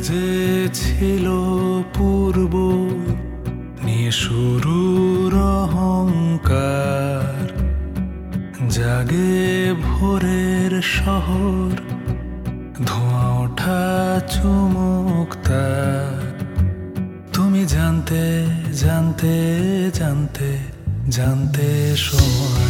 যে ছিল পূর্ব নিয়ে শুরুর অহংকার, জাগে ভোরের শহর, ধোঁয়া ওঠা চুমুক তার। তুমি জানতে জানতে জানতে জানতে সময়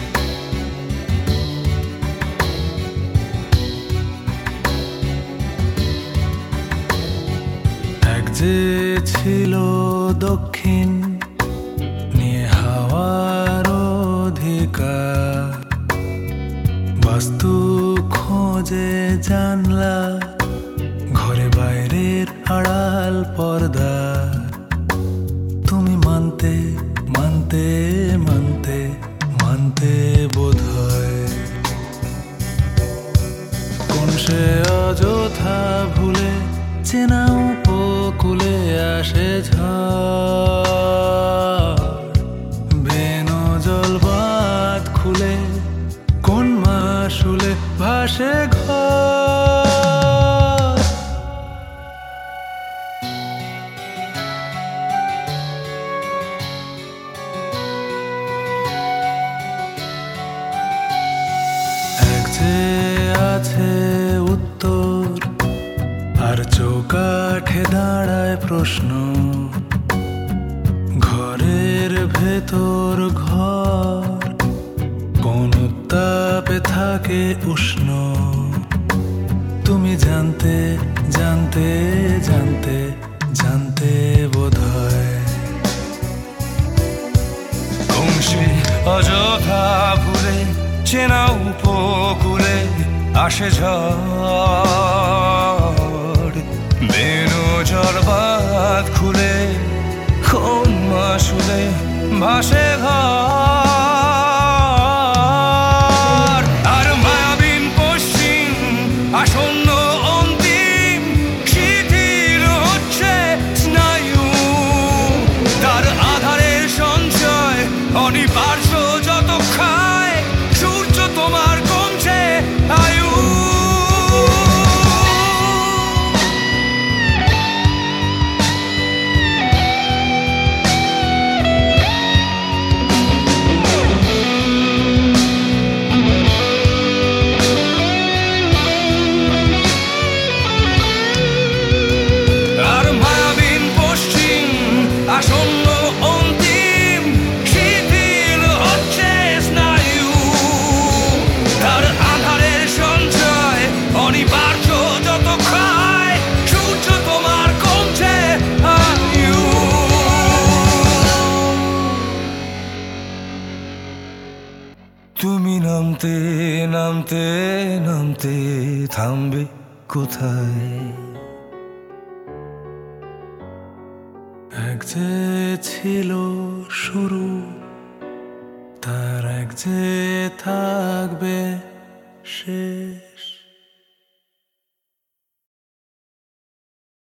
এক যে ছিল দক্ষিণ নিয়ে হাওয়ার অধিকার, বাস্তু খোঁজে জানলা, ঘরে বাইরের আড়াল পর্দা। তুমি মানতে মানতে মানতে মানতে বোধহয় কোন সে অযথা ভুলে চেনা উপকূলে আসে ঝড়, বেনো জল বাঁধ খুলে কোন মাসুলে ভাসে ঘর। এক যে আছে উত্তর আর চৌকাঠে দাঁড়ায় প্রশ্ন, ঘরের ভেতর ঘর কোন উত্তাপে থাকে উষ্ণ। তুমি জানতে জানতে জানতে জানতে বোধহয় কোন সে অযথা ভুলে চেনা উপকূলে আসে ঝড়, বেনো জল বাঁধ খুলে কোন মাসুলে ভাসে ঘর। আর মায়াবিন পশ্চিম আসন্ন অন্তিম শিথিল হচ্ছে স্নায়ু, তার আধারের সঞ্চয় অনিবার্য যত খায় সূর্য তোমার কমছে আয়ু। আর মায়াবিন পশ্চিম আসন্ন অন্তিম শিথিল হচ্ছে স্নায়ু, তার আধারের সঞ্চয় অনিবার্য যত খায় সূর্য তোমার কমছে আয়ু। তুমি নামতে নামতে নামতে থামবে কোথায়? এক যে ছিল শুরু, তার এক যে থাকবে শেষ।